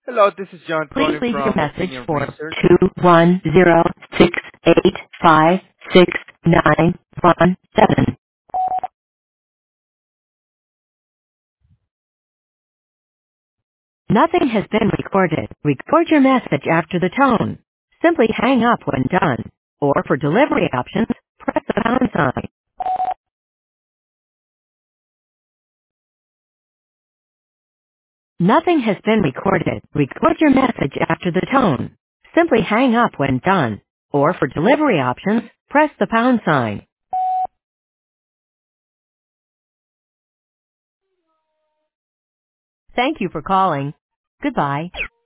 Hello, this is John Please calling leave your from message Opinion for Research. 210-685-6917. Nothing has been recorded. Record your message after the tone. Simply hang up when done. Or for delivery options, press the pound sign. Nothing has been recorded. Record your message after the tone. Simply hang up when done. Or for delivery options, press the pound sign. Thank you for calling. Goodbye.